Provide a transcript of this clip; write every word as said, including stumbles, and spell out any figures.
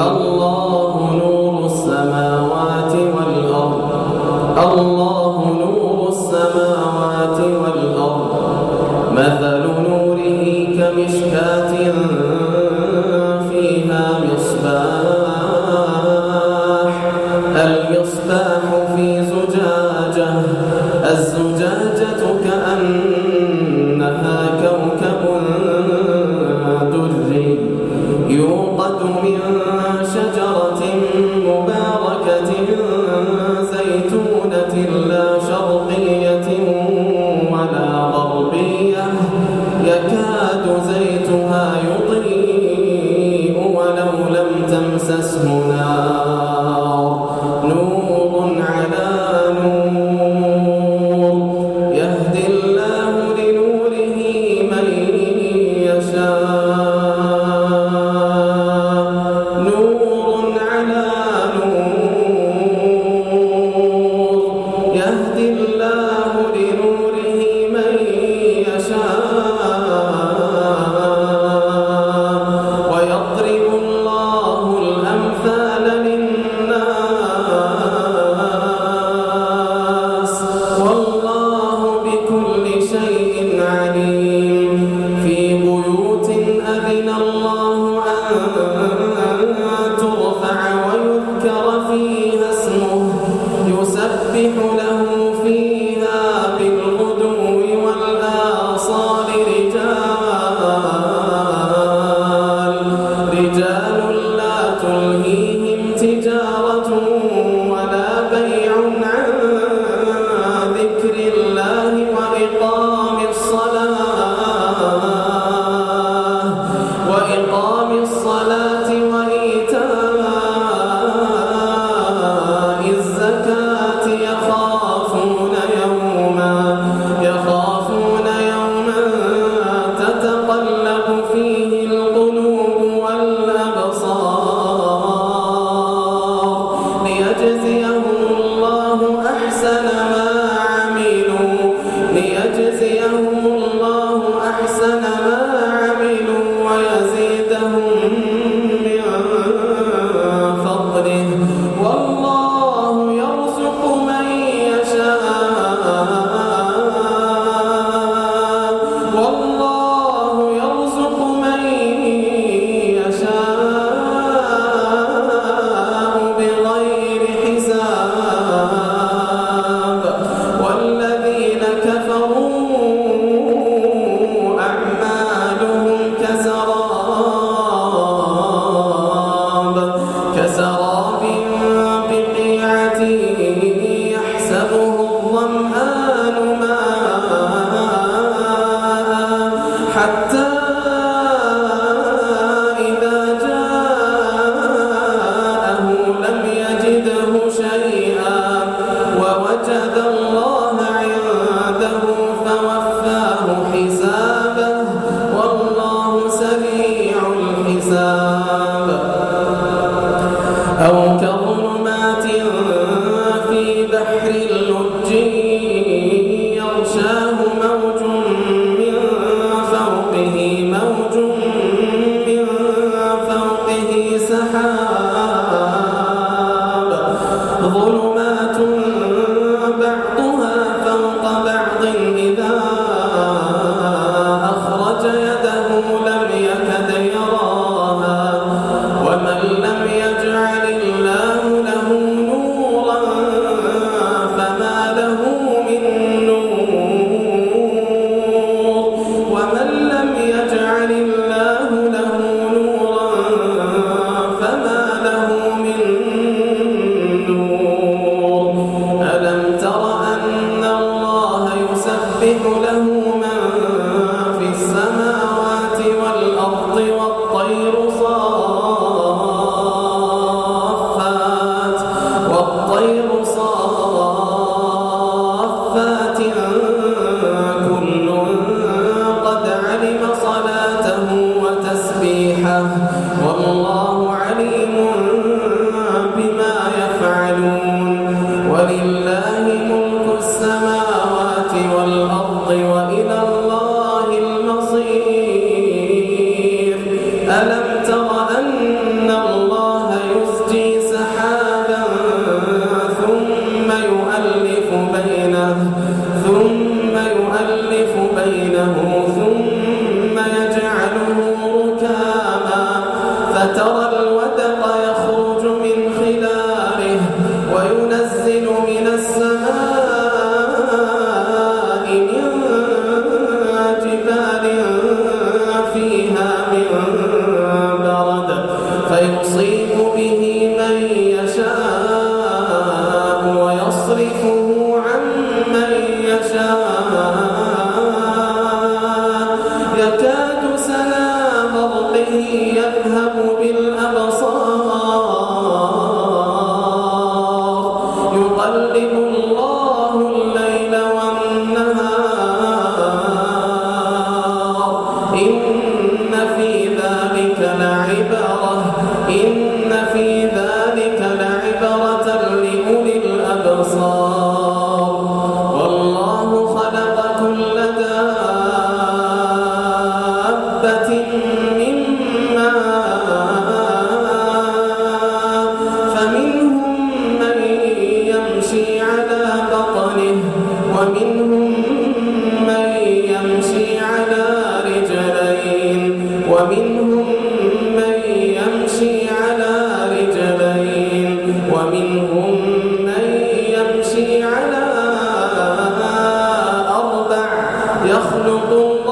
الله نور السماوات والأرض الله نور السماوات والأرض مثل نوره كمشكاة فيها مصباح المصباح في زجاجة الزجاجة كأنها كوكب دري يوقد من شجرة مباركة زيتونة لا شرقية ولا غربية يكاد زيتها يضيء ولو لم تمسسه نار نور على نور يهدي الله لنوره من يشاء يهدي الله لنوره من يشاء ويضرب الله الأمثال للناس والله بكل شيء عليم في بيوت أذن الله أن ترفع ويذكر فيها اسمه يسبح له فيها بالغدو والآصال رجال رجال لا تلهيهم تجارة ولا بيع عن ذكر الله وإقام الصلاة وإقام الصلاة وإيتاء الزكاة يخافون يوما يخافون يوما تتقلب فيه القلوب والأبصار ليجزيهم الله أحسن ما عملوا ليجزيهم الله أحسن ما عملوا ويزيدهم من فضله والله يرزق من يشاء والله يرزق من يشاء بغير حساب والذين كفروا أعمالهم كسراب كسراب بقيعة يحسبه الظمآن ماء حتى إذا جاءه لم يجده شيئا ووجد الله عنده فوفاه حسابه والله سريع الحساب أو كظلمات في بحر اللج يغشاه موج من فوقه موج من فوقه سحاب ظلمات بعضها فوق بعض إذا أخرج يده لم يكد يراها ومن لم يجعل الله له نورا فما له من نور ومن لم يجعل الله له نورا فما له من نور ألم تر أن الله يسبح له من في السماوات والأرض والطير صافات والطير صافات كل قد علم صلاته وتسبيحه والله عليم بما يفعلون ولله ملك السماوات والأرض وإلى الله المصير ألم تر أن الله يصيب به من يشاء ويصرفه عن من يشاء يكاد سنا برقه يذهب بالأبصار يقلب الله الليل والنهار إن في ذلك لعبرة إن في ذلك لعبرة لأولي الأبصار والله خلق كل دابة من ماء فمنهم من يمشي على بطنه ومنهم من يمشي على رجلين ومنهم من يمشي على رجلين ومنهم من يمشي على أربع يخلق الله